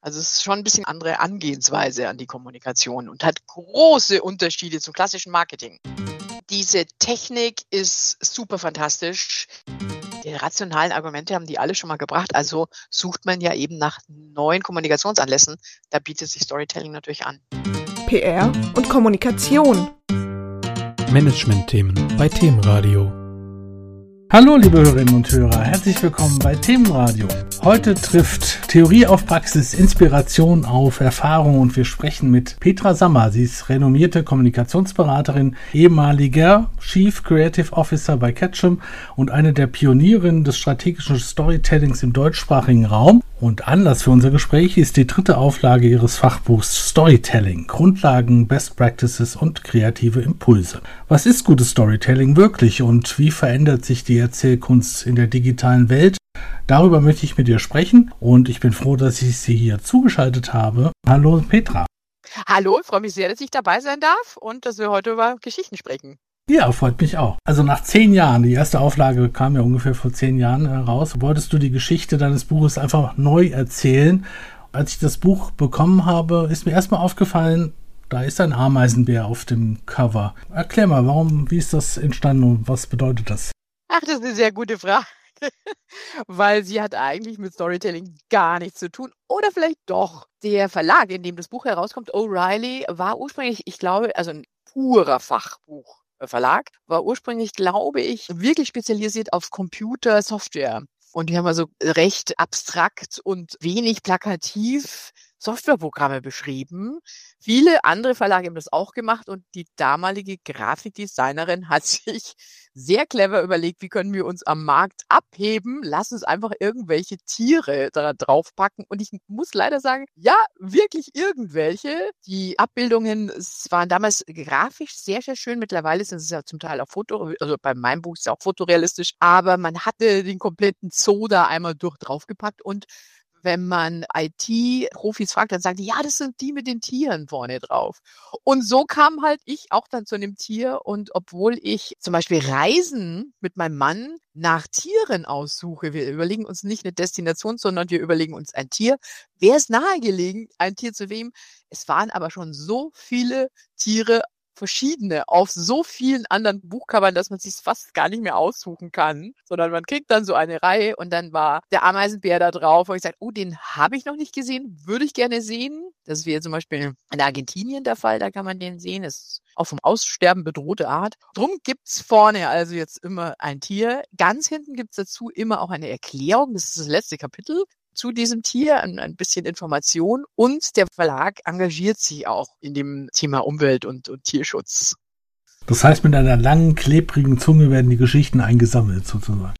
Also es ist schon ein bisschen andere Angehensweise an die Kommunikation und hat große Unterschiede zum klassischen Marketing. Diese Technik ist super fantastisch. Die rationalen Argumente haben die alle schon mal gebracht. Also sucht man ja eben nach neuen Kommunikationsanlässen. Da bietet sich Storytelling natürlich an. PR und Kommunikation. Management-Themen bei Themenradio. Hallo liebe Hörerinnen und Hörer, herzlich willkommen bei Themenradio. Heute trifft Theorie auf Praxis, Inspiration auf Erfahrung und wir sprechen mit Petra Sammer. Sie ist renommierte Kommunikationsberaterin, ehemaliger Chief Creative Officer bei Ketchum und eine der Pionierinnen des strategischen Storytellings im deutschsprachigen Raum. Und Anlass für unser Gespräch ist die 3. Auflage ihres Fachbuchs Storytelling, Grundlagen, Best Practices und kreative Impulse. Was ist gutes Storytelling wirklich und wie verändert sich die Erzählkunst in der digitalen Welt? Darüber möchte ich mit dir sprechen und ich bin froh, dass ich Sie hier zugeschaltet habe. Hallo Petra. Hallo, ich freue mich sehr, dass ich dabei sein darf und dass wir heute über Geschichten sprechen. Ja, freut mich auch. Also nach 10 Jahren, die erste Auflage kam ja ungefähr vor 10 Jahren heraus, wolltest du die Geschichte deines Buches einfach neu erzählen. Als ich das Buch bekommen habe, ist mir erstmal aufgefallen, da ist ein Ameisenbär auf dem Cover. Erklär mal, wie ist das entstanden und was bedeutet das? Ach, das ist eine sehr gute Frage, weil sie hat eigentlich mit Storytelling gar nichts zu tun. Oder vielleicht doch. Der Verlag, in dem das Buch herauskommt, O'Reilly, war ursprünglich, ich glaube, also ein purer Fachbuchverlag, war ursprünglich, glaube ich, wirklich spezialisiert auf Computersoftware. Und die haben also recht abstrakt und wenig plakativ Softwareprogramme beschrieben. Viele andere Verlage haben das auch gemacht und die damalige Grafikdesignerin hat sich sehr clever überlegt, wie können wir uns am Markt abheben? Lass uns einfach irgendwelche Tiere da draufpacken. Und ich muss leider sagen, ja, wirklich irgendwelche. Die Abbildungen waren damals grafisch sehr, sehr schön. Mittlerweile sind es ja zum Teil auch also bei meinem Buch ist es auch fotorealistisch. Aber man hatte den kompletten Zoo da einmal draufgepackt und wenn man IT-Profis fragt, dann sagen die, ja, das sind die mit den Tieren vorne drauf. Und so kam halt ich auch dann zu einem Tier. Und obwohl ich zum Beispiel Reisen mit meinem Mann nach Tieren aussuche, wir überlegen uns nicht eine Destination, sondern wir überlegen uns ein Tier. Wäre es nahegelegen, ein Tier zu wählen? Es waren aber schon so viele Tiere, verschiedene, auf so vielen anderen Buchcovern, dass man sich fast gar nicht mehr aussuchen kann, sondern man kriegt dann so eine Reihe und dann war der Ameisenbär da drauf und ich sage, oh, den habe ich noch nicht gesehen, würde ich gerne sehen. Das wäre zum Beispiel in Argentinien der Fall, da kann man den sehen, ist auch vom Aussterben bedrohte Art. Drum gibt's vorne also jetzt immer ein Tier. Ganz hinten gibt's dazu immer auch eine Erklärung, das ist das letzte Kapitel zu diesem Tier, ein bisschen Information und der Verlag engagiert sich auch in dem Thema Umwelt und Tierschutz. Das heißt, mit einer langen, klebrigen Zunge werden die Geschichten eingesammelt sozusagen.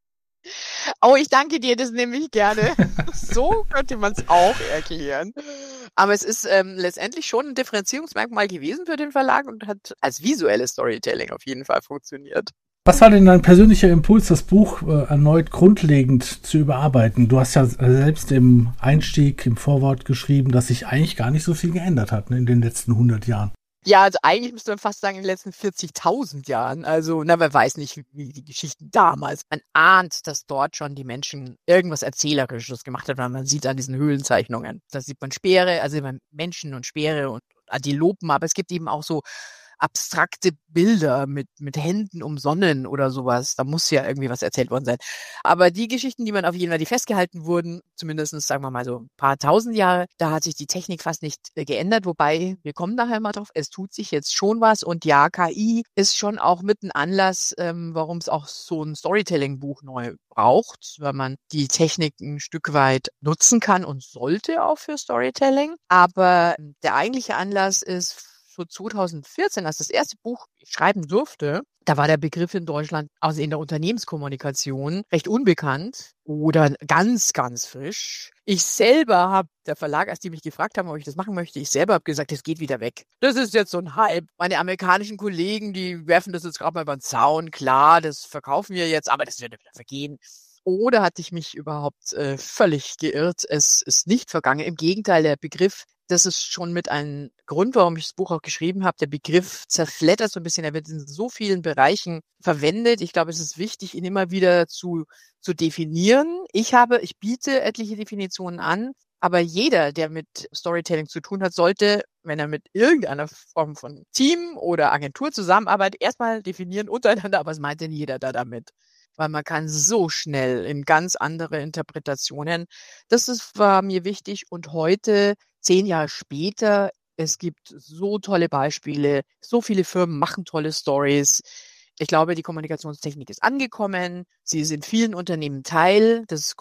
Oh, ich danke dir, das nehme ich gerne. So könnte man es auch erklären. Aber es ist letztendlich schon ein Differenzierungsmerkmal gewesen für den Verlag und hat als visuelles Storytelling auf jeden Fall funktioniert. Was war denn dein persönlicher Impuls, das Buch erneut grundlegend zu überarbeiten? Du hast ja selbst im Einstieg, im Vorwort geschrieben, dass sich eigentlich gar nicht so viel geändert hat, ne, in den letzten 100 Jahren. Ja, also eigentlich müsste man fast sagen, in den letzten 40.000 Jahren. Also, man weiß nicht, wie die Geschichten damals. Man ahnt, dass dort schon die Menschen irgendwas Erzählerisches gemacht haben, weil man sieht an diesen Höhlenzeichnungen. Da sieht man Speere, also Menschen und Speere und Antilopen, aber es gibt eben auch so abstrakte Bilder mit Händen umsonnen oder sowas. Da muss ja irgendwie was erzählt worden sein. Aber die Geschichten, die die festgehalten wurden, zumindest sagen wir mal so ein paar tausend Jahre, da hat sich die Technik fast nicht geändert. Wobei, wir kommen nachher mal drauf, es tut sich jetzt schon was. Und ja, KI ist schon auch mit ein Anlass, warum es auch so ein Storytelling-Buch neu braucht, weil man die Technik ein Stück weit nutzen kann und sollte auch für Storytelling. Aber der eigentliche Anlass ist 2014, als das erste Buch ich schreiben durfte, da war der Begriff in Deutschland, also in der Unternehmenskommunikation, recht unbekannt oder ganz, ganz frisch. Ich selber habe, der Verlag, als die mich gefragt haben, ob ich das machen möchte, ich selber habe gesagt, das geht wieder weg. Das ist jetzt so ein Hype. Meine amerikanischen Kollegen, die werfen das jetzt gerade mal über den Zaun. Klar, das verkaufen wir jetzt, aber das wird wieder vergehen. Oder hatte ich mich überhaupt völlig geirrt? Es ist nicht vergangen. Im Gegenteil, der Begriff, das ist schon mit einem Grund, warum ich das Buch auch geschrieben habe. Der Begriff zerfleddert so ein bisschen. Er wird in so vielen Bereichen verwendet. Ich glaube, es ist wichtig, ihn immer wieder zu definieren. Ich biete etliche Definitionen an. Aber jeder, der mit Storytelling zu tun hat, sollte, wenn er mit irgendeiner Form von Team oder Agentur zusammenarbeitet, erstmal definieren untereinander, was meint denn jeder da damit? Weil man kann so schnell in ganz andere Interpretationen. War mir wichtig. Und heute, 10 Jahre später, es gibt so tolle Beispiele. So viele Firmen machen tolle Stories. Ich glaube, die Kommunikationstechnik ist angekommen. Sie ist in vielen Unternehmen Teil des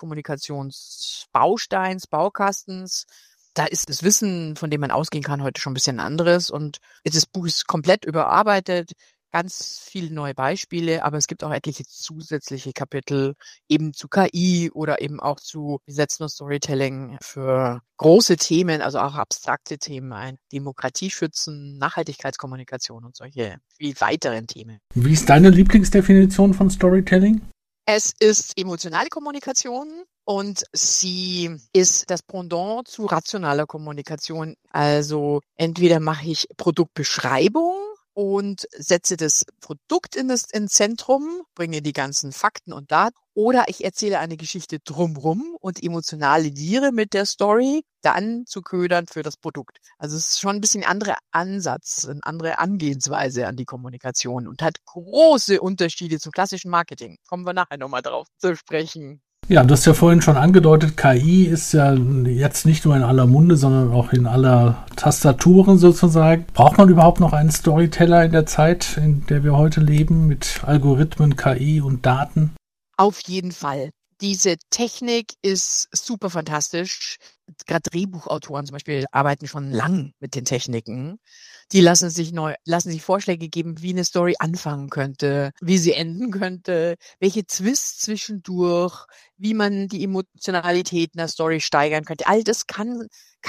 Kommunikationsbausteins, Baukastens. Da ist das Wissen, von dem man ausgehen kann, heute schon ein bisschen anderes. Und das Buch ist komplett überarbeitet. Ganz viele neue Beispiele, aber es gibt auch etliche zusätzliche Kapitel eben zu KI oder eben auch zu, wie setzt man Storytelling für große Themen, also auch abstrakte Themen ein. Demokratie schützen, Nachhaltigkeitskommunikation und solche viel weiteren Themen. Wie ist deine Lieblingsdefinition von Storytelling? Es ist emotionale Kommunikation und sie ist das Pendant zu rationaler Kommunikation. Also entweder mache ich Produktbeschreibung und setze das Produkt ins Zentrum, bringe die ganzen Fakten und Daten, oder ich erzähle eine Geschichte drumrum und emotionalisiere mit der Story, dann zu ködern für das Produkt. Also es ist schon ein bisschen ein anderer Ansatz, eine andere Angehensweise an die Kommunikation und hat große Unterschiede zum klassischen Marketing. Kommen wir nachher nochmal drauf zu sprechen. Ja, du hast ja vorhin schon angedeutet, KI ist ja jetzt nicht nur in aller Munde, sondern auch in aller Tastaturen sozusagen. Braucht man überhaupt noch einen Storyteller in der Zeit, in der wir heute leben, mit Algorithmen, KI und Daten? Auf jeden Fall. Diese Technik ist super fantastisch. Gerade Drehbuchautoren zum Beispiel arbeiten schon lang mit den Techniken. Die lassen sich Vorschläge geben, wie eine Story anfangen könnte, wie sie enden könnte, welche Twists zwischendurch, wie man die Emotionalität einer Story steigern könnte. All das kann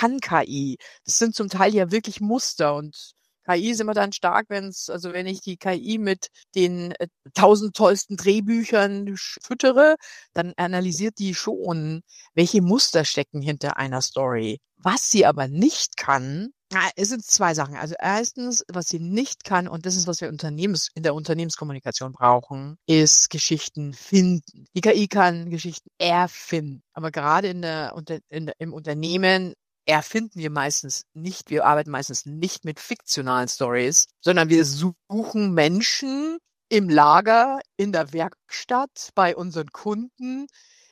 KI. Das sind zum Teil ja wirklich Muster und KI ist immer dann stark, wenn ich die KI mit den 1000 tollsten Drehbüchern füttere, dann analysiert die schon, welche Muster stecken hinter einer Story. Was sie aber nicht kann, es sind 2 Sachen. Also erstens, was sie nicht kann, und das ist, was wir in der Unternehmenskommunikation brauchen, ist Geschichten finden. Die KI kann Geschichten erfinden. Aber gerade im Unternehmen erfinden wir meistens nicht, wir arbeiten meistens nicht mit fiktionalen Stories, sondern wir suchen Menschen im Lager, in der Werkstatt, bei unseren Kunden,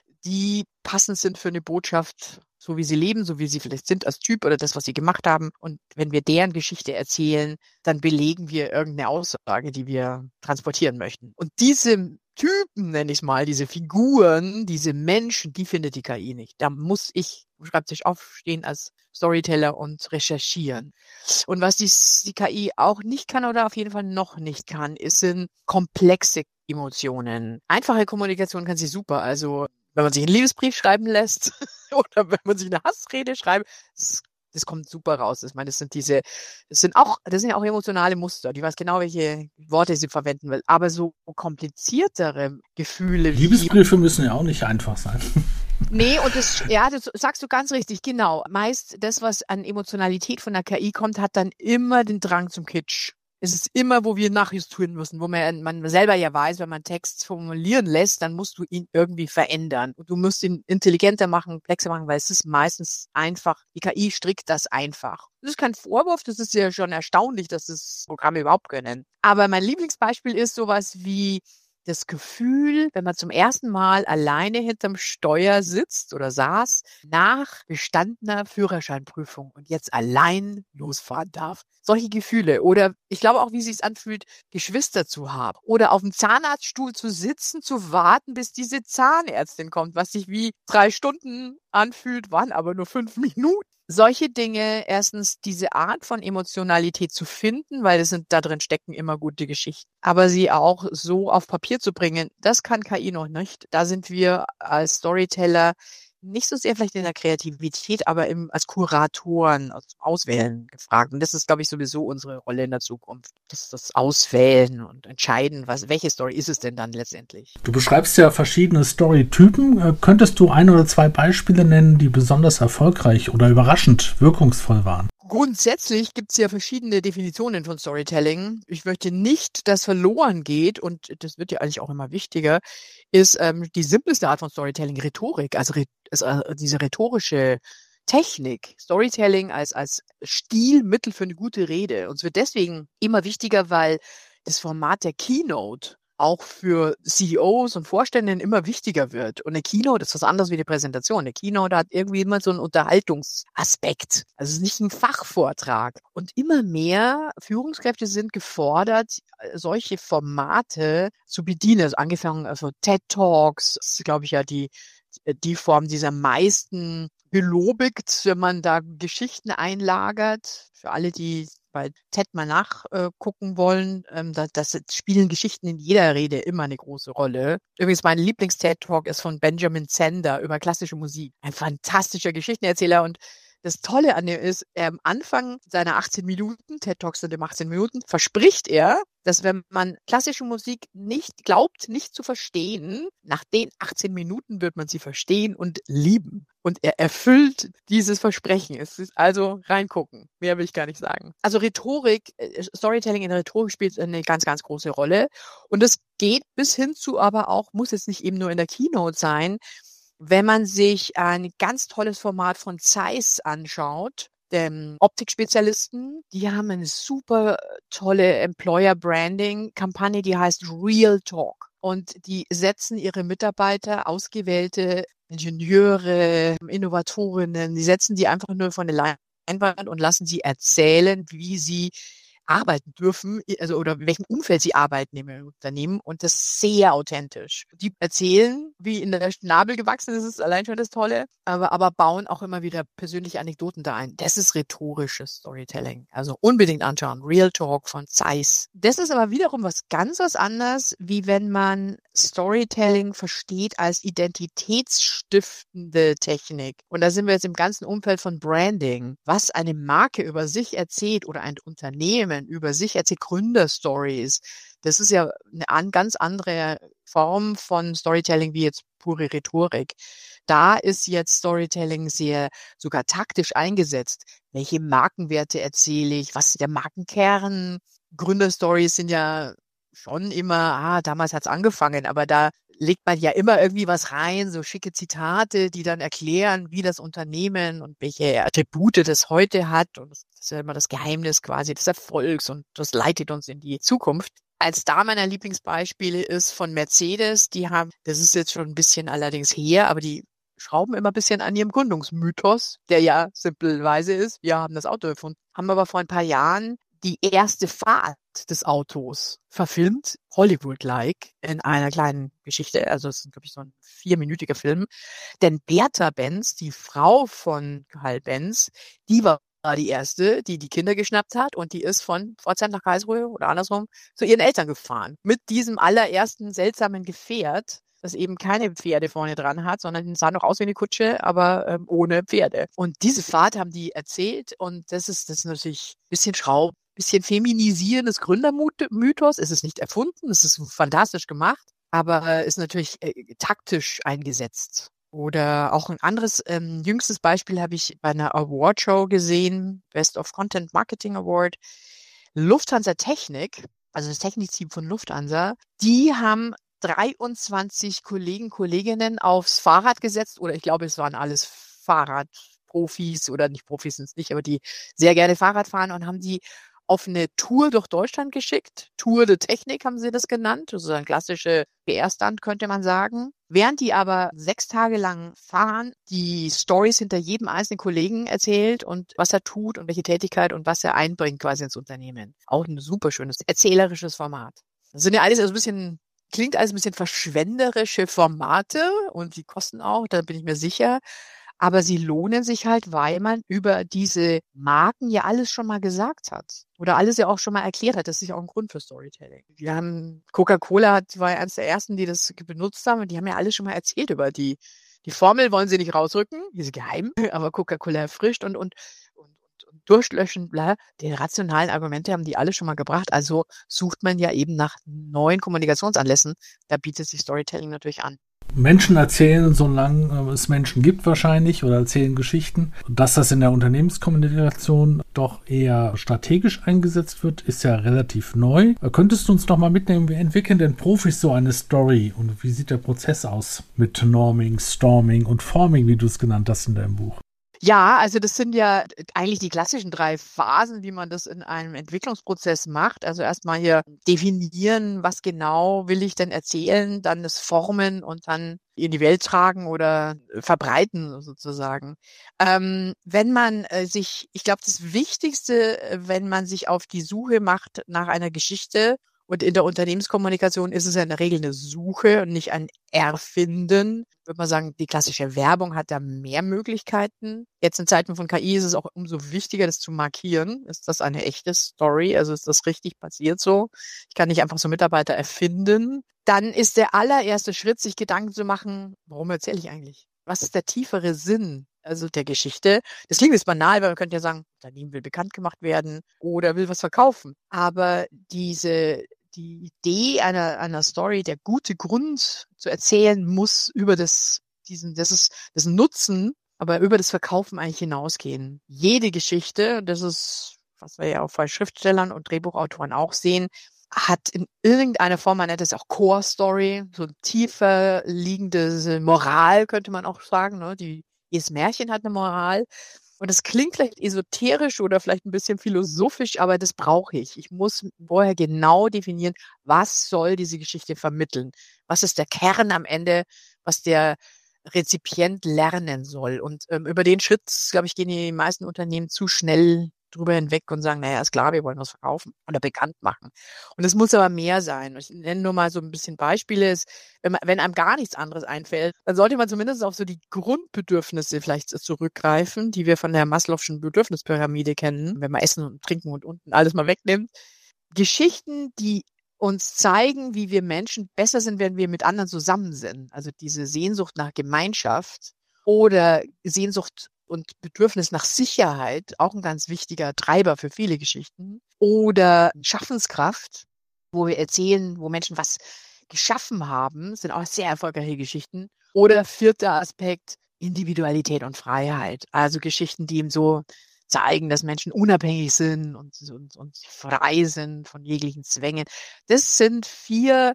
die passend sind für eine Botschaft, so wie sie leben, so wie sie vielleicht sind als Typ oder das, was sie gemacht haben. Und wenn wir deren Geschichte erzählen, dann belegen wir irgendeine Aussage, die wir transportieren möchten. Und diese Typen, nenne ich es mal, diese Figuren, diese Menschen, die findet die KI nicht. Da muss ich, schreibt sich aufstehen als Storyteller und recherchieren. Und was die KI auch nicht kann oder auf jeden Fall noch nicht kann, sind komplexe Emotionen. Einfache Kommunikation kann sie super. Also wenn man sich einen Liebesbrief schreiben lässt oder wenn man sich eine Hassrede schreibt, das kommt super raus. Ich meine, das sind ja auch emotionale Muster. Die weiß genau, welche Worte sie verwenden will. Aber so kompliziertere Gefühle. Liebesbriefe müssen ja auch nicht einfach sein. Nee, und das sagst du ganz richtig, genau. Meist das, was an Emotionalität von der KI kommt, hat dann immer den Drang zum Kitsch. Es ist immer, wo wir nachjustieren müssen, wo man selber ja weiß, wenn man Text formulieren lässt, dann musst du ihn irgendwie verändern. Und du musst ihn intelligenter machen, komplexer machen, weil es ist meistens einfach. Die KI strickt das einfach. Das ist kein Vorwurf, das ist ja schon erstaunlich, dass das Programme überhaupt können. Aber mein Lieblingsbeispiel ist sowas wie das Gefühl, wenn man zum ersten Mal alleine hinterm Steuer sitzt oder saß, nach bestandener Führerscheinprüfung und jetzt allein losfahren darf. Solche Gefühle. Oder ich glaube auch, wie es sich anfühlt, Geschwister zu haben. Oder auf dem Zahnarztstuhl zu sitzen, zu warten, bis diese Zahnärztin kommt, was sich wie 3 Stunden anfühlt, waren aber nur 5 Minuten. Solche Dinge, erstens diese Art von Emotionalität zu finden, weil da drin stecken immer gute Geschichten, aber sie auch so auf Papier zu bringen, das kann KI noch nicht. Da sind wir als Storyteller nicht so sehr vielleicht in der Kreativität, aber als Kuratoren, als Auswählen gefragt. Und das ist, glaube ich, sowieso unsere Rolle in der Zukunft. Das ist das Auswählen und Entscheiden, welche Story ist es denn dann letztendlich? Du beschreibst ja verschiedene Storytypen. Könntest du 1 oder 2 Beispiele nennen, die besonders erfolgreich oder überraschend wirkungsvoll waren? Grundsätzlich gibt es ja verschiedene Definitionen von Storytelling. Ich möchte nicht, dass verloren geht, und das wird ja eigentlich auch immer wichtiger, ist die simpelste Art von Storytelling Rhetorik, also diese rhetorische Technik, Storytelling als Stilmittel für eine gute Rede. Und es wird deswegen immer wichtiger, weil das Format der Keynote auch für CEOs und Vorständinnen immer wichtiger wird. Und eine Keynote ist was anderes wie eine Präsentation. Eine Keynote hat irgendwie immer so einen Unterhaltungsaspekt. Also es ist nicht ein Fachvortrag. Und immer mehr Führungskräfte sind gefordert, solche Formate zu bedienen. Also angefangen, also TED Talks, das ist, glaube ich, ja die Form, die am meisten belobigt, wenn man da Geschichten einlagert. Für alle, die bei TED mal nachgucken wollen, das spielen Geschichten in jeder Rede immer eine große Rolle. Übrigens, mein Lieblings-TED-Talk ist von Benjamin Zander über klassische Musik. Ein fantastischer Geschichtenerzähler und das Tolle an dem ist, am Anfang seiner 18 Minuten, TED Talks sind immer 18 Minuten, verspricht er, dass wenn man klassische Musik nicht glaubt, nicht zu verstehen, nach den 18 Minuten wird man sie verstehen und lieben. Und er erfüllt dieses Versprechen. Es ist also reingucken. Mehr will ich gar nicht sagen. Also Rhetorik, Storytelling in der Rhetorik spielt eine ganz, ganz große Rolle. Und es geht bis hin zu aber auch, muss jetzt nicht eben nur in der Keynote sein, wenn man sich ein ganz tolles Format von Zeiss anschaut, dem Optikspezialisten, die haben eine super tolle Employer-Branding-Kampagne, die heißt Real Talk. Und die setzen ihre Mitarbeiter, ausgewählte Ingenieure, Innovatorinnen, die setzen die einfach nur vor eine Leinwand und lassen sie erzählen, wie sie arbeiten dürfen, also oder in welchem Umfeld sie arbeiten im Unternehmen und das sehr authentisch. Die erzählen, wie in der Schnabel gewachsen ist, ist allein schon das Tolle, aber bauen auch immer wieder persönliche Anekdoten da ein. Das ist rhetorisches Storytelling. Also unbedingt anschauen. Real Talk von Zeiss. Das ist aber wiederum was anderes, wie wenn man Storytelling versteht als identitätsstiftende Technik. Und da sind wir jetzt im ganzen Umfeld von Branding. Was eine Marke über sich erzählt oder ein Unternehmen über sich erzählt, Gründerstories. Das ist ja eine ganz andere Form von Storytelling wie jetzt pure Rhetorik. Da ist jetzt Storytelling sehr sogar taktisch eingesetzt. Welche Markenwerte erzähle ich? Was ist der Markenkern? Gründerstories sind ja schon immer, damals hat's angefangen, aber da legt man ja immer irgendwie was rein, so schicke Zitate, die dann erklären, wie das Unternehmen und welche Attribute das heute hat. Und das ist ja immer das Geheimnis quasi des Erfolgs und das leitet uns in die Zukunft. Als da meiner Lieblingsbeispiele ist von Mercedes, die haben, das ist jetzt schon ein bisschen allerdings her, aber die schrauben immer ein bisschen an ihrem Gründungsmythos, der ja simpelweise ist, wir haben das Auto erfunden, haben aber vor ein paar Jahren die erste Fahrt des Autos verfilmt, Hollywood-like, in einer kleinen Geschichte. Also es ist, glaube ich, so ein 4-minütiger Film. Denn Bertha Benz, die Frau von Karl Benz, die war die erste, die die Kinder geschnappt hat und die ist von Pforzheim nach Karlsruhe oder andersrum zu ihren Eltern gefahren. Mit diesem allerersten seltsamen Gefährt, das eben keine Pferde vorne dran hat, sondern sah noch aus wie eine Kutsche, aber ohne Pferde. Und diese Fahrt haben die erzählt und das ist natürlich ein bisschen bisschen Feminisieren des Gründermythos. Es ist nicht erfunden, es ist fantastisch gemacht, aber ist natürlich taktisch eingesetzt. Oder auch ein anderes jüngstes Beispiel habe ich bei einer Awardshow gesehen, Best of Content Marketing Award. Lufthansa Technik, also das Technikteam von Lufthansa, die haben 23 Kolleginnen aufs Fahrrad gesetzt, oder ich glaube, es waren alles Fahrradprofis oder nicht Profis sind es nicht, aber die sehr gerne Fahrrad fahren und haben die auf eine Tour durch Deutschland geschickt. Tour de Technik haben sie das genannt. Also ein klassischer PR-Stunt, könnte man sagen. Während die aber 6 Tage lang fahren, die Stories hinter jedem einzelnen Kollegen erzählt und was er tut und welche Tätigkeit und was er einbringt quasi ins Unternehmen. Auch ein super schönes, erzählerisches Format. Das sind ja alles also klingt alles ein bisschen verschwenderische Formate und die kosten auch, da bin ich mir sicher. Aber sie lohnen sich halt, weil man über diese Marken ja alles schon mal gesagt hat. Oder alles ja auch schon mal erklärt hat. Das ist ja auch ein Grund für Storytelling. Wir haben, Coca-Cola war ja eines der ersten, die das benutzt haben. Und die haben ja alles schon mal erzählt über die Formel wollen sie nicht rausrücken. Die ist geheim. Aber Coca-Cola erfrischt und durchlöschen, bla. Die rationalen Argumente haben die alle schon mal gebracht. Also sucht man ja eben nach neuen Kommunikationsanlässen. Da bietet sich Storytelling natürlich an. Menschen erzählen, solange es Menschen gibt wahrscheinlich, oder erzählen Geschichten. Dass das in der Unternehmenskommunikation doch eher strategisch eingesetzt wird, ist ja relativ neu. Könntest du uns noch mal mitnehmen, wie entwickeln denn Profis so eine Story und wie sieht der Prozess aus mit Norming, Storming und Forming, wie du es genannt hast in deinem Buch? Ja, also das sind ja eigentlich die klassischen 3 Phasen, wie man das in einem Entwicklungsprozess macht. Also erstmal hier definieren, was genau will ich denn erzählen, dann das formen und dann in die Welt tragen oder verbreiten sozusagen. Wenn man ich glaube, das Wichtigste, wenn man sich auf die Suche macht nach einer Geschichte, und in der Unternehmenskommunikation ist es ja in der Regel eine Suche und nicht ein Erfinden. Ich würde mal sagen, die klassische Werbung hat da mehr Möglichkeiten. Jetzt in Zeiten von KI ist es auch umso wichtiger, das zu markieren. Ist das eine echte Story? Also ist das richtig passiert so? Ich kann nicht einfach so Mitarbeiter erfinden. Dann ist der allererste Schritt, sich Gedanken zu machen, warum erzähle ich eigentlich? Was ist der tiefere Sinn, also der Geschichte? Das klingt jetzt banal, weil man könnte ja sagen, Unternehmen will bekannt gemacht werden oder will was verkaufen. Aber die Idee einer Story, der gute Grund zu erzählen, muss über das Nutzen, aber über das Verkaufen eigentlich hinausgehen. Jede Geschichte, das ist, was wir ja auch bei Schriftstellern und Drehbuchautoren auch sehen, hat in irgendeiner Form, man nennt es auch Core Story, so ein tiefer liegende Moral, könnte man auch sagen, ne? Jedes Märchen hat eine Moral. Und das klingt vielleicht esoterisch oder vielleicht ein bisschen philosophisch, aber das brauche ich. Ich muss vorher genau definieren, was soll diese Geschichte vermitteln? Was ist der Kern am Ende, was der Rezipient lernen soll? Und über den Schritt, glaube ich, gehen die meisten Unternehmen zu schnell drüber hinweg und sagen, naja, ist klar, wir wollen was verkaufen oder bekannt machen. Und es muss aber mehr sein. Ich nenne nur mal so ein bisschen Beispiele. Wenn einem gar nichts anderes einfällt, dann sollte man zumindest auf so die Grundbedürfnisse vielleicht zurückgreifen, die wir von der Maslow'schen Bedürfnispyramide kennen, wenn man Essen und Trinken und unten alles mal wegnimmt. Geschichten, die uns zeigen, wie wir Menschen besser sind, wenn wir mit anderen zusammen sind. Also diese Sehnsucht nach Gemeinschaft oder Sehnsucht und Bedürfnis nach Sicherheit, auch ein ganz wichtiger Treiber für viele Geschichten. Oder Schaffenskraft, wo wir erzählen, wo Menschen was geschaffen haben, sind auch sehr erfolgreiche Geschichten. Oder 4. Aspekt, Individualität und Freiheit. Also Geschichten, die eben so zeigen, dass Menschen unabhängig sind und frei sind von jeglichen Zwängen. Das sind 4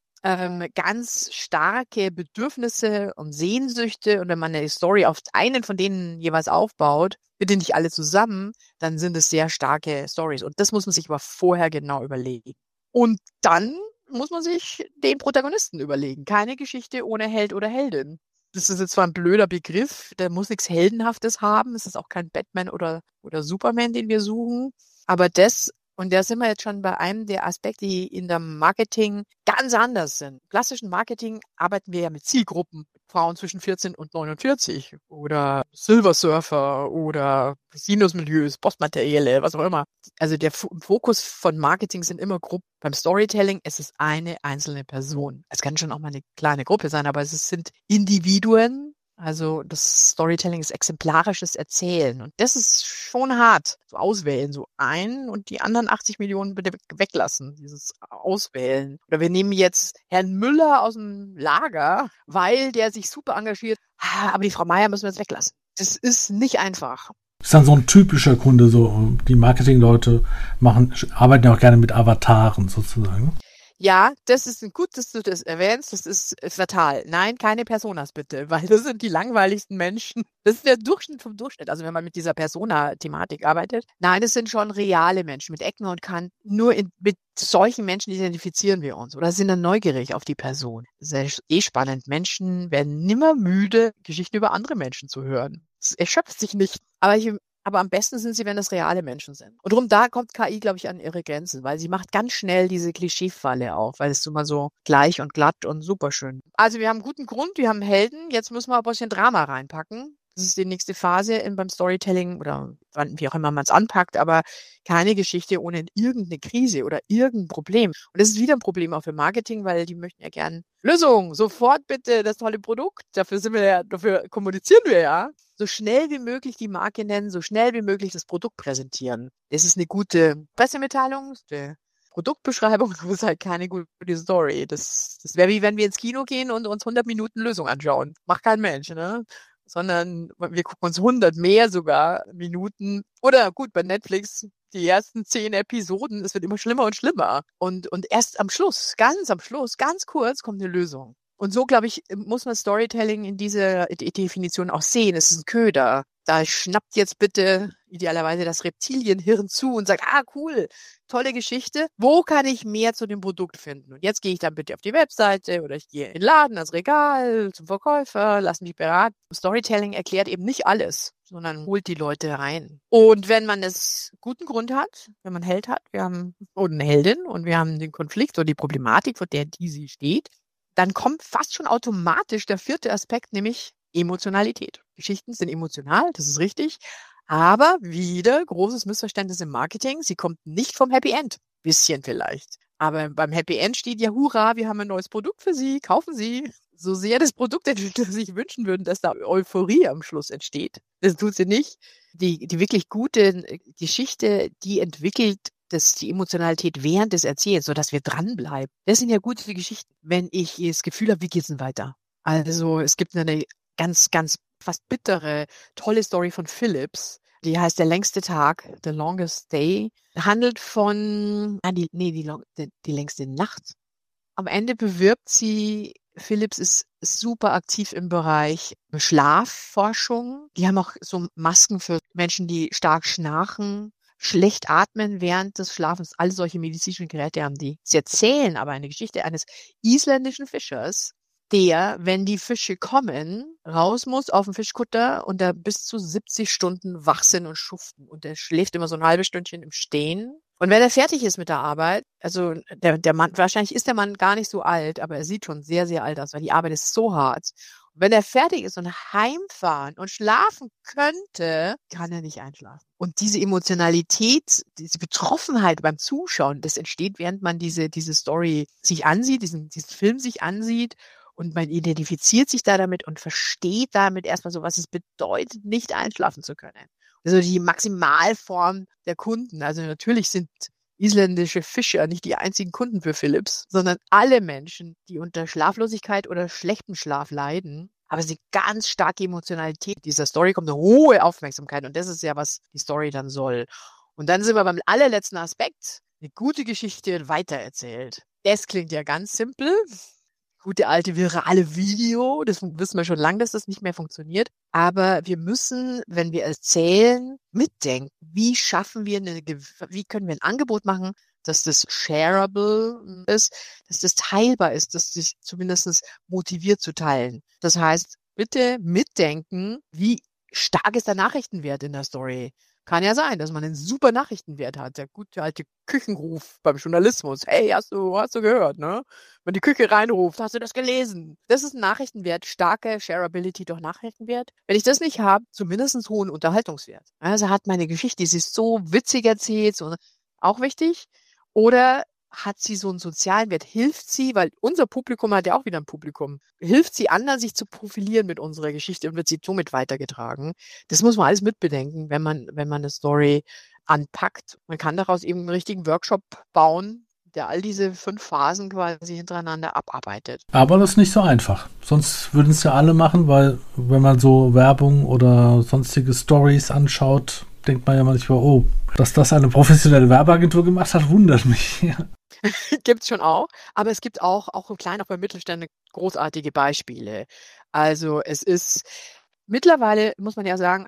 ganz starke Bedürfnisse und Sehnsüchte. Und wenn man eine Story auf einen von denen jeweils aufbaut, bitte nicht alle zusammen, dann sind es sehr starke Stories. Und das muss man sich aber vorher genau überlegen. Und dann muss man sich den Protagonisten überlegen. Keine Geschichte ohne Held oder Heldin. Das ist jetzt zwar ein blöder Begriff, der muss nichts Heldenhaftes haben. Es ist auch kein Batman oder Superman, den wir suchen. Aber und da sind wir jetzt schon bei einem der Aspekte, die in der Marketing ganz anders sind. Im klassischen Marketing arbeiten wir ja mit Zielgruppen. Frauen zwischen 14 und 49 oder Silver Surfer oder Sinusmilieus, Postmaterielle, was auch immer. Also der Fokus von Marketing sind immer Gruppen. Beim Storytelling ist es eine einzelne Person. Es kann schon auch mal eine kleine Gruppe sein, aber es sind Individuen. Also das Storytelling ist exemplarisches Erzählen. Und das ist schon hart. So auswählen, so einen und die anderen 80 Millionen bitte weglassen. Dieses Auswählen. Oder wir nehmen jetzt Herrn Müller aus dem Lager, weil der sich super engagiert. Aber die Frau Meier müssen wir jetzt weglassen. Das ist nicht einfach. Das ist dann so ein typischer Kunde, so die Marketingleute arbeiten ja auch gerne mit Avataren sozusagen. Ja, das ist gut, dass du das erwähnst. Das ist fatal. Nein, keine Personas bitte, weil das sind die langweiligsten Menschen. Das ist der Durchschnitt vom Durchschnitt. Also wenn man mit dieser Persona-Thematik arbeitet. Nein, das sind schon reale Menschen mit Ecken und Kanten. Mit solchen Menschen identifizieren wir uns oder sind dann neugierig auf die Person. Das ist ja spannend. Menschen werden nimmer müde, Geschichten über andere Menschen zu hören. Es erschöpft sich nicht. Aber am besten sind sie, wenn es reale Menschen sind. Und darum, da kommt KI, glaube ich, an ihre Grenzen, weil sie macht ganz schnell diese Klischeefalle auf, weil es immer so gleich und glatt und superschön. Also wir haben einen guten Grund, wir haben Helden, jetzt müssen wir aber ein bisschen Drama reinpacken. Das ist die nächste Phase beim Storytelling oder wie auch immer man es anpackt, aber keine Geschichte ohne irgendeine Krise oder irgendein Problem. Und das ist wieder ein Problem auch für Marketing, weil die möchten ja gern Lösung, sofort bitte das tolle Produkt. Dafür kommunizieren wir ja. So schnell wie möglich die Marke nennen, so schnell wie möglich das Produkt präsentieren. Das ist eine gute Pressemitteilung, eine Produktbeschreibung, das ist halt keine gute Story. Das wäre wie wenn wir ins Kino gehen und uns 100 Minuten Lösung anschauen. Macht kein Mensch, ne? Sondern wir gucken uns 100 mehr sogar Minuten. Oder gut, bei Netflix die ersten 10 Episoden, es wird immer schlimmer und schlimmer. Und erst am Schluss, ganz kurz, kommt eine Lösung. Und so, glaube ich, muss man Storytelling in dieser Definition auch sehen. Es ist ein Köder. Da schnappt jetzt bitte idealerweise das Reptilienhirn zu und sagt, cool, tolle Geschichte. Wo kann ich mehr zu dem Produkt finden? Und jetzt gehe ich dann bitte auf die Webseite oder ich gehe in den Laden, ans Regal, zum Verkäufer, lass mich beraten. Storytelling erklärt eben nicht alles, sondern holt die Leute rein. Und wenn man es guten Grund hat, wenn man einen Held hat, oder eine Heldin und wir haben den Konflikt oder die Problematik, vor der sie steht, dann kommt fast schon automatisch der 4. Aspekt, nämlich Emotionalität. Geschichten sind emotional, das ist richtig. Aber wieder großes Missverständnis im Marketing. Sie kommt nicht vom Happy End. Bisschen vielleicht. Aber beim Happy End steht ja, hurra, wir haben ein neues Produkt für Sie, kaufen Sie. So sehr das Produktentwickler sich wünschen würden, dass da Euphorie am Schluss entsteht. Das tut sie nicht. Die wirklich gute Geschichte, die entwickelt die Emotionalität während des Erzählens, sodass wir dranbleiben. Das sind ja gute Geschichten, wenn ich das Gefühl habe, wie geht's denn weiter? Also es gibt eine ganz, ganz fast bittere, tolle Story von Philips. Die heißt Der längste Tag, The Longest Day. Handelt von, die längste Nacht. Am Ende bewirbt sie, Philips ist super aktiv im Bereich Schlafforschung. Die haben auch so Masken für Menschen, die stark schnarchen, schlecht atmen während des Schlafens. Alle solche medizinischen Geräte haben die. Sie erzählen aber eine Geschichte eines isländischen Fischers, der, wenn die Fische kommen, raus muss auf den Fischkutter und da bis zu 70 Stunden wach sind und schuften. Und der schläft immer so ein halbes Stündchen im Stehen. Und wenn er fertig ist mit der Arbeit, also der Mann, wahrscheinlich ist der Mann gar nicht so alt, aber er sieht schon sehr, sehr alt aus, weil die Arbeit ist so hart. Und wenn er fertig ist und heimfahren und schlafen könnte, kann er nicht einschlafen. Und diese Emotionalität, diese Betroffenheit beim Zuschauen, das entsteht, während man diese Story sich ansieht, diesen Film sich ansieht. Und man identifiziert sich da damit und versteht damit erstmal so, was es bedeutet, nicht einschlafen zu können. Also die Maximalform der Kunden. Also natürlich sind isländische Fischer nicht die einzigen Kunden für Philips, sondern alle Menschen, die unter Schlaflosigkeit oder schlechtem Schlaf leiden. Aber es ist eine ganz starke Emotionalität. Dieser Story kommt eine hohe Aufmerksamkeit und das ist ja, was die Story dann soll. Und dann sind wir beim allerletzten Aspekt. Eine gute Geschichte wird weitererzählt. Das klingt ja ganz simpel. Gute alte virale Video, das wissen wir schon lange, dass das nicht mehr funktioniert. Aber wir müssen, wenn wir erzählen, mitdenken. Wie können wir ein Angebot machen, dass das shareable ist, dass das teilbar ist, dass das zumindest motiviert zu teilen. Das heißt, bitte mitdenken, wie stark ist der Nachrichtenwert in der Story. Kann ja sein, dass man einen super Nachrichtenwert hat. Der gute alte Küchenruf beim Journalismus. Hey, hast du gehört, ne? Wenn die Küche reinruft, hast du das gelesen? Das ist ein Nachrichtenwert, starke Shareability durch Nachrichtenwert. Wenn ich das nicht habe, zumindest einen hohen Unterhaltungswert. Also hat meine Geschichte, sie ist so witzig erzählt, so auch wichtig. Oder hat sie so einen sozialen Wert? Hilft sie, weil unser Publikum hat ja auch wieder ein Publikum, hilft sie anderen, sich zu profilieren mit unserer Geschichte und wird sie somit weitergetragen? Das muss man alles mitbedenken, wenn man eine Story anpackt. Man kann daraus eben einen richtigen Workshop bauen, der all diese 5 Phasen quasi hintereinander abarbeitet. Aber das ist nicht so einfach. Sonst würden es ja alle machen, weil wenn man so Werbung oder sonstige Stories anschaut, denkt man ja manchmal, oh, dass das eine professionelle Werbeagentur gemacht hat, wundert mich. Ja. Gibt's schon auch, aber es gibt auch im Kleinen, auch bei Mittelständen großartige Beispiele. Also es ist mittlerweile, muss man ja sagen,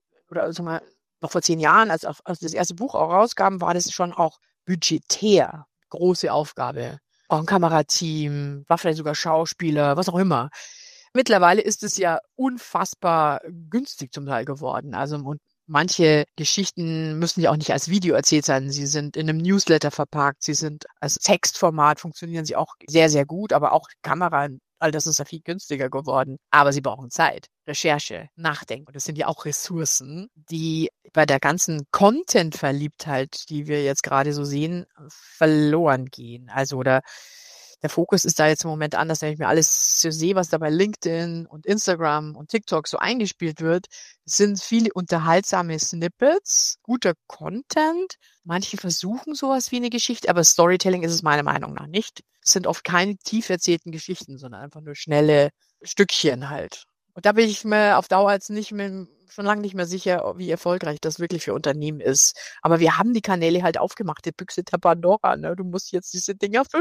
noch vor 10 Jahren, als das erste Buch auch rauskam, war das schon auch budgetär große Aufgabe. Auch ein Kamerateam, war vielleicht sogar Schauspieler, was auch immer. Mittlerweile ist es ja unfassbar günstig zum Teil geworden. Also und manche Geschichten müssen ja auch nicht als Video erzählt sein. Sie sind in einem Newsletter verpackt. Sie sind als Textformat, funktionieren sie auch sehr, sehr gut. Aber auch Kamera, all das ist ja viel günstiger geworden. Aber sie brauchen Zeit, Recherche, Nachdenken. Und das sind ja auch Ressourcen, die bei der ganzen Content-Verliebtheit, die wir jetzt gerade so sehen, verloren gehen. Also der Fokus ist da jetzt im Moment anders, wenn ich mir alles so sehe, was da bei LinkedIn und Instagram und TikTok so eingespielt wird. Es sind viele unterhaltsame Snippets, guter Content. Manche versuchen sowas wie eine Geschichte, aber Storytelling ist es meiner Meinung nach nicht. Es sind oft keine tief erzählten Geschichten, sondern einfach nur schnelle Stückchen halt. Und da bin ich mir auf Dauer jetzt schon lange nicht mehr sicher, wie erfolgreich das wirklich für Unternehmen ist. Aber wir haben die Kanäle halt aufgemacht, die Büchse der Pandora, ne? Du musst jetzt diese Dinger füllen.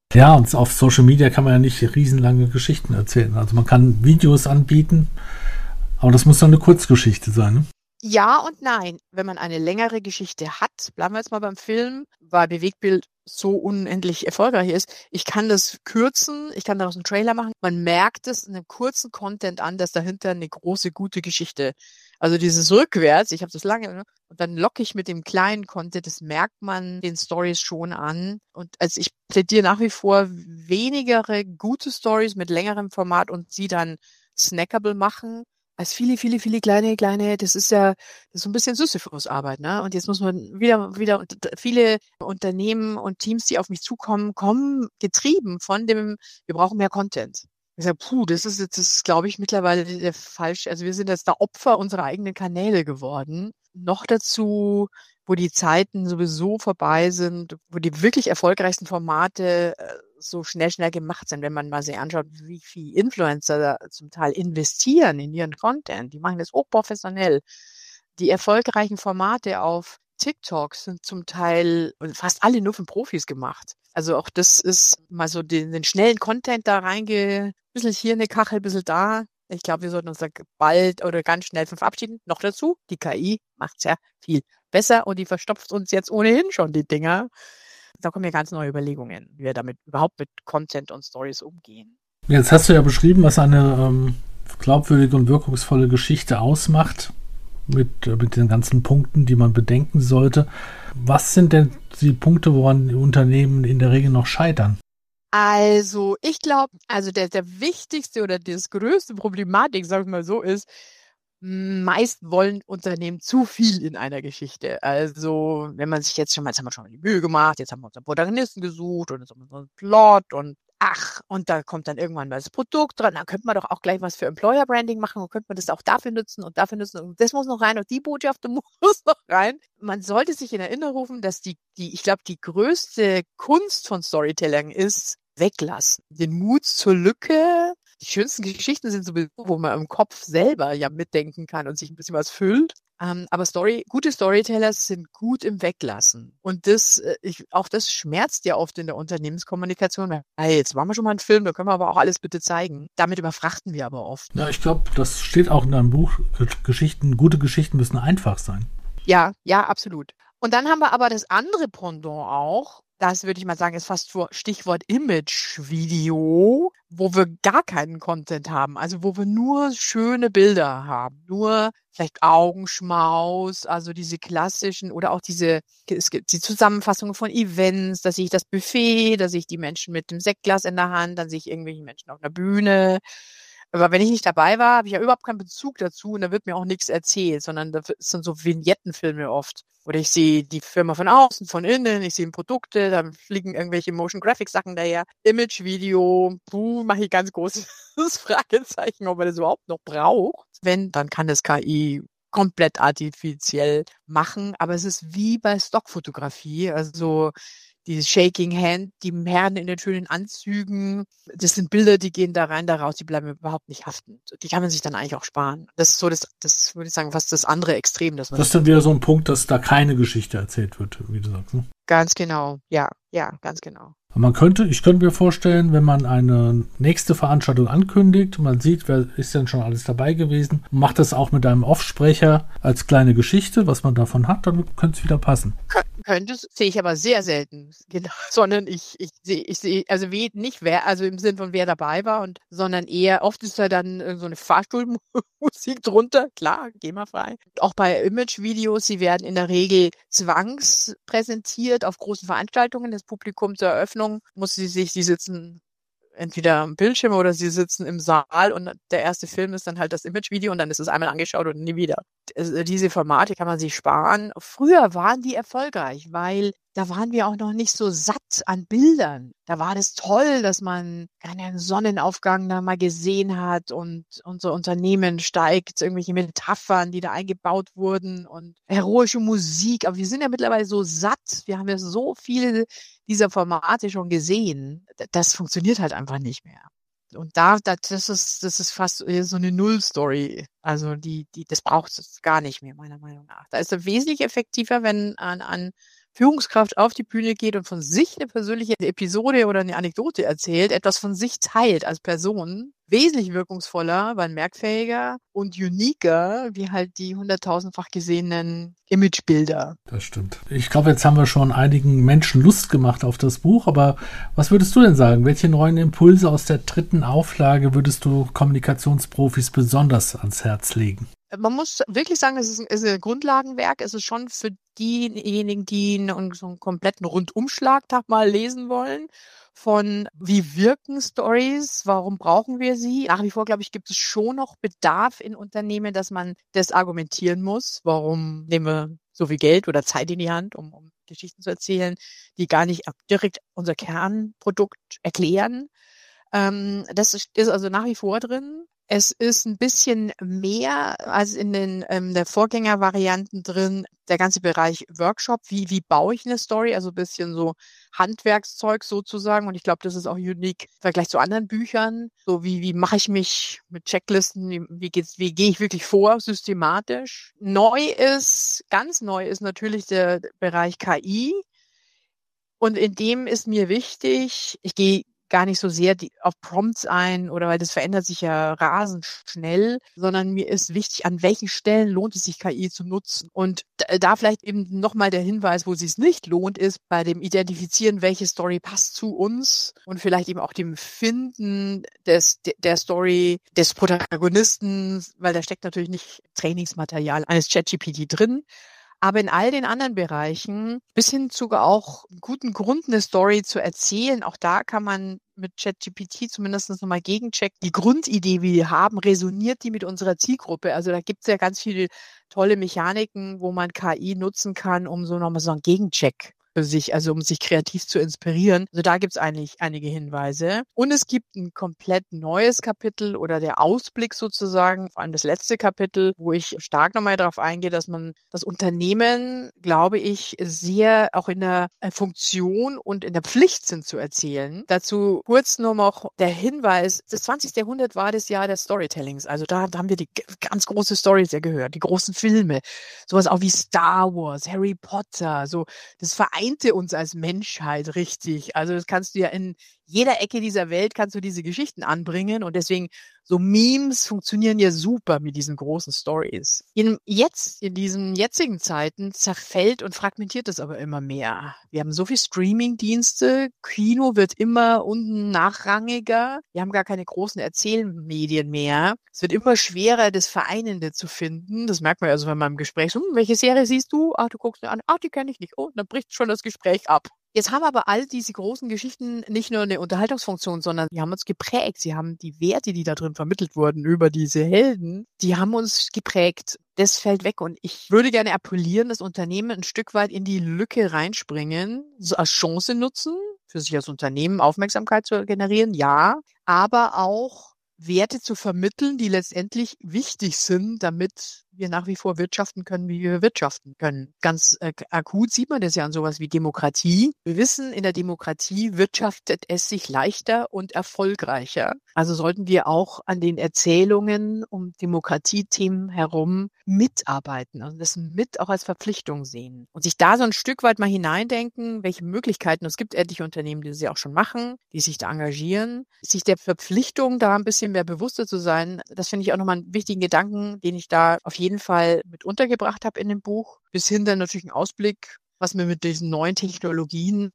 Ja, und auf Social Media kann man ja nicht riesenlange Geschichten erzählen. Also man kann Videos anbieten, aber das muss dann eine Kurzgeschichte sein, ne? Ja und nein. Wenn man eine längere Geschichte hat, bleiben wir jetzt mal beim Film, weil Bewegtbild so unendlich erfolgreich ist. Ich kann das kürzen, ich kann daraus einen Trailer machen. Man merkt es in einem kurzen Content an, dass dahinter eine große, gute Geschichte. Also dieses rückwärts, ich habe das lange, ne? Und dann locke ich mit dem kleinen Content, das merkt man den Stories schon an. Und also ich plädiere nach wie vor wenigere gute Stories mit längerem Format und sie dann snackable machen, als viele kleine, das ist so ein bisschen Sisyphus-Arbeit, ne? Und jetzt muss man wieder viele Unternehmen und Teams, die auf mich zukommen, kommen getrieben von dem, wir brauchen mehr Content. Ich sage, das ist, glaube ich, mittlerweile der falsche, also wir sind jetzt da Opfer unserer eigenen Kanäle geworden. Noch dazu, wo die Zeiten sowieso vorbei sind, wo die wirklich erfolgreichsten Formate so schnell gemacht sind, wenn man mal sich anschaut, wie viel Influencer da zum Teil investieren in ihren Content. Die machen das hochprofessionell. Die erfolgreichen Formate auf TikTok sind zum Teil fast alle nur von Profis gemacht. Also auch das ist mal so den schnellen Content da bisschen hier eine Kachel, bisschen da. Ich glaube, wir sollten uns da bald oder ganz schnell von verabschieden. Noch dazu, die KI macht's ja viel besser und die verstopft uns jetzt ohnehin schon die Dinger. Da kommen ja ganz neue Überlegungen, wie wir damit überhaupt mit Content und Stories umgehen. Jetzt hast du ja beschrieben, was eine glaubwürdige und wirkungsvolle Geschichte ausmacht, mit den ganzen Punkten, die man bedenken sollte. Was sind denn die Punkte, woran die Unternehmen in der Regel noch scheitern? Also, ich glaube, also der wichtigste oder das größte Problematik, sag ich mal so, ist, meist wollen Unternehmen zu viel in einer Geschichte. Also, wenn man sich jetzt haben wir schon die Mühe gemacht, jetzt haben wir unseren Protagonisten gesucht und jetzt haben wir unseren Plot und und da kommt dann irgendwann mal das Produkt dran, dann könnte man doch auch gleich was für Employer Branding machen und könnte man das auch dafür nutzen und das muss noch rein und die Botschaft muss noch rein. Man sollte sich in Erinnerung rufen, dass ich glaube, die größte Kunst von Storytelling ist, weglassen. Den Mut zur Lücke. Die schönsten Geschichten sind sowieso, wo man im Kopf selber ja mitdenken kann und sich ein bisschen was füllt. Aber gute Storyteller sind gut im Weglassen. Und auch das schmerzt ja oft in der Unternehmenskommunikation. Hey, jetzt machen wir schon mal einen Film, da können wir aber auch alles bitte zeigen. Damit überfrachten wir aber oft. Ja, ich glaube, das steht auch in deinem Buch. Gute Geschichten müssen einfach sein. Ja, absolut. Und dann haben wir aber das andere Pendant auch. Das würde ich mal sagen, ist fast Stichwort Image-Video, wo wir gar keinen Content haben. Also wo wir nur schöne Bilder haben. Nur vielleicht Augenschmaus, also diese klassischen oder auch es gibt die Zusammenfassungen von Events, da sehe ich das Buffet, da sehe ich die Menschen mit dem Sektglas in der Hand, dann sehe ich irgendwelche Menschen auf einer Bühne. Aber wenn ich nicht dabei war, habe ich ja überhaupt keinen Bezug dazu und da wird mir auch nichts erzählt, sondern das sind so Vignettenfilme oft. Oder ich sehe die Firma von außen, von innen, ich sehe Produkte, da fliegen irgendwelche Motion Graphics Sachen daher. Image-Video, mache ich ganz großes Fragezeichen, ob man das überhaupt noch braucht. Wenn, dann kann das KI komplett artifiziell machen, aber es ist wie bei Stockfotografie, also die Shaking Hand, die Herren in den schönen Anzügen, das sind Bilder, die gehen da rein, da raus, die bleiben überhaupt nicht haftend. Die kann man sich dann eigentlich auch sparen. Das ist so das würde ich sagen, fast das andere Extrem. Das ist dann wieder so ein Punkt, dass da keine Geschichte erzählt wird, wie du sagst. Ne? Ganz genau, ja, ganz genau. Ich könnte mir vorstellen, wenn man eine nächste Veranstaltung ankündigt, man sieht, wer ist denn schon alles dabei gewesen, macht das auch mit einem Offsprecher als kleine Geschichte, was man davon hat, dann könnte es wieder passen. Sehe ich aber sehr selten, genau, sondern ich sehe, also nicht wer, also im Sinn von wer dabei war sondern eher, oft ist da dann so eine Fahrstuhlmusik drunter, klar, GEMA-frei. Auch bei Image-Videos, sie werden in der Regel zwangspräsentiert auf großen Veranstaltungen, das Publikum zur Eröffnung sie sitzen entweder am Bildschirm oder sie sitzen im Saal und der erste Film ist dann halt das Image-Video und dann ist es einmal angeschaut und nie wieder. Also diese Formate kann man sich sparen. Früher waren die erfolgreich, weil da waren wir auch noch nicht so satt an Bildern. Da war das toll, dass man einen Sonnenaufgang da mal gesehen hat und unser Unternehmen steigt, irgendwelche Metaphern, die da eingebaut wurden und heroische Musik. Aber wir sind ja mittlerweile so satt. Wir haben ja so viele dieser Formate schon gesehen. Das funktioniert halt einfach nicht mehr. Und das ist fast so eine Null-Story. Also das braucht es gar nicht mehr, meiner Meinung nach. Da ist es wesentlich effektiver, wenn an Führungskraft auf die Bühne geht und von sich eine persönliche Episode oder eine Anekdote erzählt, etwas von sich teilt als Person, wesentlich wirkungsvoller, weil merkfähiger und uniker, wie halt die 100.000-fach gesehenen Imagebilder. Das stimmt. Ich glaube, jetzt haben wir schon einigen Menschen Lust gemacht auf das Buch, aber was würdest du denn sagen? Welche neuen Impulse aus der 3. Auflage würdest du Kommunikationsprofis besonders ans Herz legen? Man muss wirklich sagen, es ist ein Grundlagenwerk. Es ist schon für diejenigen, die so einen kompletten Rundumschlag mal lesen wollen. Von wie wirken Stories, warum brauchen wir sie? Nach wie vor, glaube ich, gibt es schon noch Bedarf in Unternehmen, dass man das argumentieren muss. Warum nehmen wir so viel Geld oder Zeit in die Hand, um Geschichten zu erzählen, die gar nicht direkt unser Kernprodukt erklären? Das ist also nach wie vor drin. Es ist ein bisschen mehr als in der Vorgängervarianten drin, der ganze Bereich Workshop. Wie baue ich eine Story? Also ein bisschen so Handwerkszeug sozusagen. Und ich glaube, das ist auch unique im Vergleich zu anderen Büchern. So wie mache ich mich mit Checklisten? Wie gehe ich wirklich vor, systematisch? Ganz neu ist natürlich der Bereich KI. Und in dem ist mir wichtig, ich gehe gar nicht so sehr auf Prompts ein oder weil das verändert sich ja rasend schnell, sondern mir ist wichtig, an welchen Stellen lohnt es sich, KI zu nutzen. Und da vielleicht eben nochmal der Hinweis, wo es sich nicht lohnt, ist bei dem Identifizieren, welche Story passt zu uns und vielleicht eben auch dem Finden der Story des Protagonisten, weil da steckt natürlich nicht Trainingsmaterial eines ChatGPT drin. Aber in all den anderen Bereichen, bis hin zu auch einen guten Grund, eine Story zu erzählen, auch da kann man mit ChatGPT zumindest nochmal gegenchecken. Die Grundidee, die wir haben, resoniert die mit unserer Zielgruppe? Also da gibt es ja ganz viele tolle Mechaniken, wo man KI nutzen kann, um so nochmal so einen Gegencheck für sich, also um sich kreativ zu inspirieren. Also da gibt es eigentlich einige Hinweise. Und es gibt ein komplett neues Kapitel oder der Ausblick sozusagen, vor allem das letzte Kapitel, wo ich stark nochmal darauf eingehe, dass man das Unternehmen, glaube ich, sehr auch in der Funktion und in der Pflicht sind zu erzählen. Dazu kurz nur noch der Hinweis, das 20. Jahrhundert war das Jahr des Storytellings. Also da haben wir die ganz große Storys ja gehört, die großen Filme, sowas auch wie Star Wars, Harry Potter, so das vereinte uns als Menschheit richtig. Also das kannst du ja in jeder Ecke dieser Welt kannst du diese Geschichten anbringen und deswegen so Memes funktionieren ja super mit diesen großen Stories. In diesen jetzigen Zeiten zerfällt und fragmentiert es aber immer mehr. Wir haben so viel Streaming-Dienste, Kino wird immer unten nachrangiger. Wir haben gar keine großen Erzählmedien mehr. Es wird immer schwerer, das Vereinende zu finden. Das merkt man also, wenn man im Gespräch so, welche Serie siehst du? Ach, du guckst mir an. Ach, die kenne ich nicht. Oh, dann bricht schon das Gespräch ab. Jetzt haben aber all diese großen Geschichten nicht nur eine Unterhaltungsfunktion, sondern die haben uns geprägt. Sie haben die Werte, die da drin vermittelt wurden über diese Helden, die haben uns geprägt. Das fällt weg und ich würde gerne appellieren, dass Unternehmen ein Stück weit in die Lücke reinspringen, so als Chance nutzen, für sich als Unternehmen Aufmerksamkeit zu generieren, ja, aber auch Werte zu vermitteln, die letztendlich wichtig sind, damit wir nach wie vor wirtschaften können, wie wir wirtschaften können. Ganz akut sieht man das ja an sowas wie Demokratie. Wir wissen, in der Demokratie wirtschaftet es sich leichter und erfolgreicher. Also sollten wir auch an den Erzählungen um Demokratiethemen herum mitarbeiten, also das mit auch als Verpflichtung sehen und sich da so ein Stück weit mal hineindenken, welche Möglichkeiten, es gibt etliche Unternehmen, die das ja auch schon machen, die sich da engagieren, sich der Verpflichtung da ein bisschen mehr bewusster zu sein. Das finde ich auch nochmal einen wichtigen Gedanken, den ich da auf jeden Fall mit untergebracht habe in dem Buch, bis hin dann natürlich einen Ausblick, was wir mit diesen neuen Technologien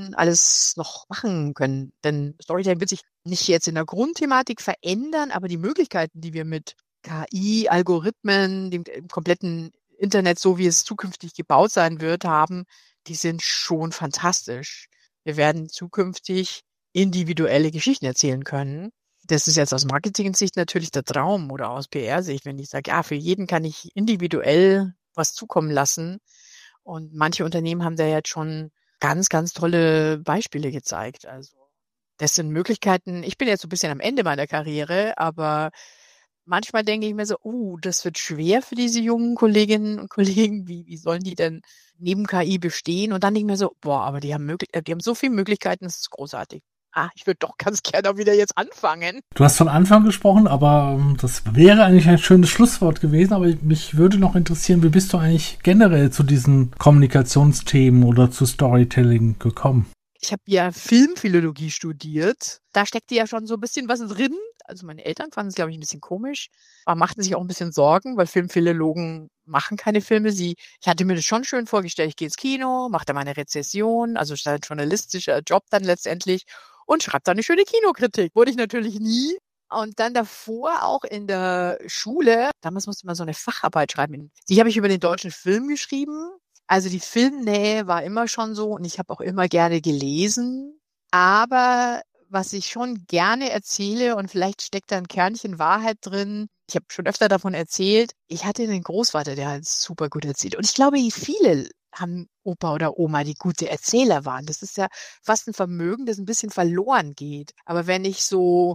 alles noch machen können. Denn Storytelling wird sich nicht jetzt in der Grundthematik verändern, aber die Möglichkeiten, die wir mit KI, Algorithmen, dem kompletten Internet, so wie es zukünftig gebaut sein wird, haben, die sind schon fantastisch. Wir werden zukünftig individuelle Geschichten erzählen können. Das ist jetzt aus Marketing-Sicht natürlich der Traum oder aus PR-Sicht, wenn ich sage, ja, für jeden kann ich individuell was zukommen lassen. Und manche Unternehmen haben da jetzt schon ganz, ganz tolle Beispiele gezeigt. Also das sind Möglichkeiten. Ich bin jetzt so ein bisschen am Ende meiner Karriere, aber manchmal denke ich mir so, das wird schwer für diese jungen Kolleginnen und Kollegen. Wie sollen die denn neben KI bestehen? Und dann denke ich mir so, aber die haben so viele Möglichkeiten, das ist großartig. ich würde doch ganz gerne auch wieder jetzt anfangen. Du hast von Anfang gesprochen, aber das wäre eigentlich ein schönes Schlusswort gewesen. Aber mich würde noch interessieren, wie bist du eigentlich generell zu diesen Kommunikationsthemen oder zu Storytelling gekommen? Ich habe ja Filmphilologie studiert. Da steckte ja schon so ein bisschen was drin. Also meine Eltern fanden es, glaube ich, ein bisschen komisch, aber machten sich auch ein bisschen Sorgen, weil Filmphilologen machen keine Filme. Ich hatte mir das schon schön vorgestellt, ich gehe ins Kino, mache da meine Rezession, also ein journalistischer Job dann letztendlich und schreibe da eine schöne Kinokritik. Wurde ich natürlich nie. Und dann davor auch in der Schule, damals musste man so eine Facharbeit schreiben. Die habe ich über den deutschen Film geschrieben. Also die Filmnähe war immer schon so und ich habe auch immer gerne gelesen. Aber was ich schon gerne erzähle und vielleicht steckt da ein Kernchen Wahrheit drin. Ich habe schon öfter davon erzählt. Ich hatte einen Großvater, der hat super gut erzählt. Und ich glaube, viele haben Opa oder Oma, die gute Erzähler waren. Das ist ja fast ein Vermögen, das ein bisschen verloren geht. Aber wenn ich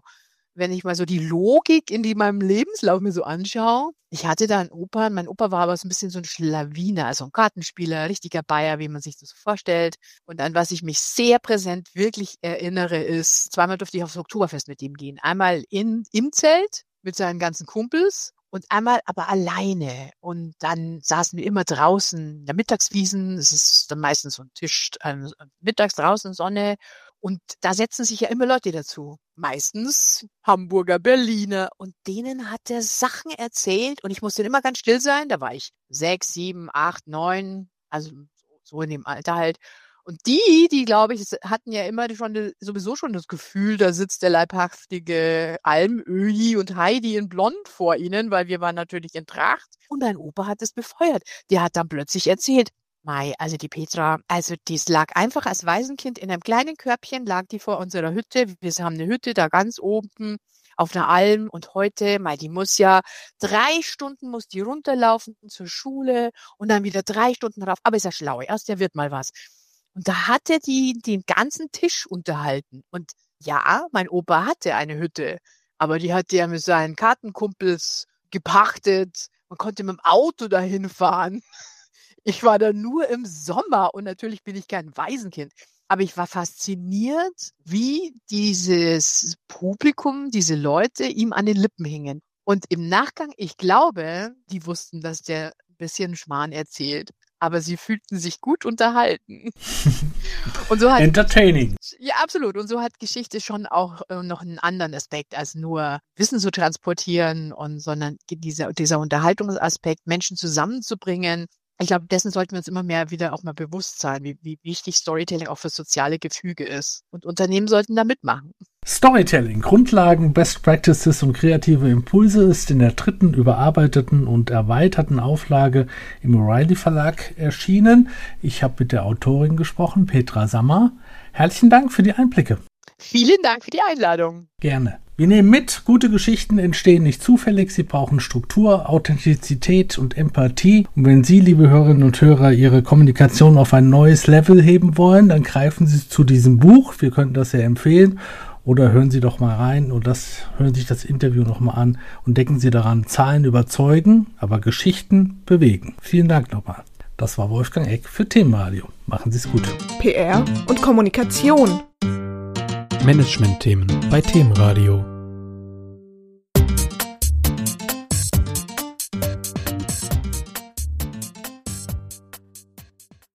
mal so die Logik in meinem Lebenslauf mir so anschaue, ich hatte da einen Opa, mein Opa war aber so ein bisschen so ein Schlawiner, also ein Kartenspieler, richtiger Bayer, wie man sich das vorstellt. Und an was ich mich sehr präsent wirklich erinnere, ist, zweimal durfte ich aufs Oktoberfest mit ihm gehen. Einmal im Zelt mit seinen ganzen Kumpels und einmal aber alleine. Und dann saßen wir immer draußen in der Mittagswiesen, es ist dann meistens so ein Tisch, mittags draußen Sonne. Und da setzen sich ja immer Leute dazu. Meistens Hamburger, Berliner. Und denen hat er Sachen erzählt. Und ich musste immer ganz still sein. Da war ich 6, 7, 8, 9. Also so in dem Alter halt. Und die glaube ich, hatten ja immer sowieso schon das Gefühl, da sitzt der leibhaftige Almöhi und Heidi in Blond vor ihnen, weil wir waren natürlich in Tracht. Und mein Opa hat es befeuert. Der hat dann plötzlich erzählt, also die Petra, also die lag einfach als Waisenkind in einem kleinen Körbchen, lag die vor unserer Hütte. Wir haben eine Hütte da ganz oben auf einer Alm und heute, die muss ja 3 Stunden muss die runterlaufen zur Schule und dann wieder 3 Stunden rauf. Aber ist ja schlau, erst der wird mal was. Und da hat er den ganzen Tisch unterhalten. Und ja, mein Opa hatte eine Hütte, aber die hat er mit seinen Kartenkumpels gepachtet. Man konnte mit dem Auto dahin fahren. Ich war da nur im Sommer und natürlich bin ich kein Waisenkind. Aber ich war fasziniert, wie dieses Publikum, diese Leute ihm an den Lippen hingen. Und im Nachgang, ich glaube, die wussten, dass der ein bisschen Schmarrn erzählt. Aber sie fühlten sich gut unterhalten. Und so Entertaining. Ja, absolut. Und so hat Geschichte schon auch noch einen anderen Aspekt, als nur Wissen zu transportieren, sondern dieser Unterhaltungsaspekt, Menschen zusammenzubringen. Ich glaube, dessen sollten wir uns immer mehr wieder auch mal bewusst sein, wie wichtig Storytelling auch für soziale Gefüge ist. Und Unternehmen sollten da mitmachen. Storytelling, Grundlagen, Best Practices und kreative Impulse ist in der 3. überarbeiteten und erweiterten Auflage im O'Reilly Verlag erschienen. Ich habe mit der Autorin gesprochen, Petra Sammer. Herzlichen Dank für die Einblicke. Vielen Dank für die Einladung. Gerne. Wir nehmen mit, gute Geschichten entstehen nicht zufällig, sie brauchen Struktur, Authentizität und Empathie. Und wenn Sie, liebe Hörerinnen und Hörer, Ihre Kommunikation auf ein neues Level heben wollen, dann greifen Sie zu diesem Buch. Wir könnten das sehr empfehlen. Oder hören Sie doch mal rein und hören sich das Interview nochmal an und denken Sie daran, Zahlen überzeugen, aber Geschichten bewegen. Vielen Dank nochmal. Das war Wolfgang Eck für Themenradio. Machen Sie es gut. PR und Kommunikation. Management-Themen bei Themenradio.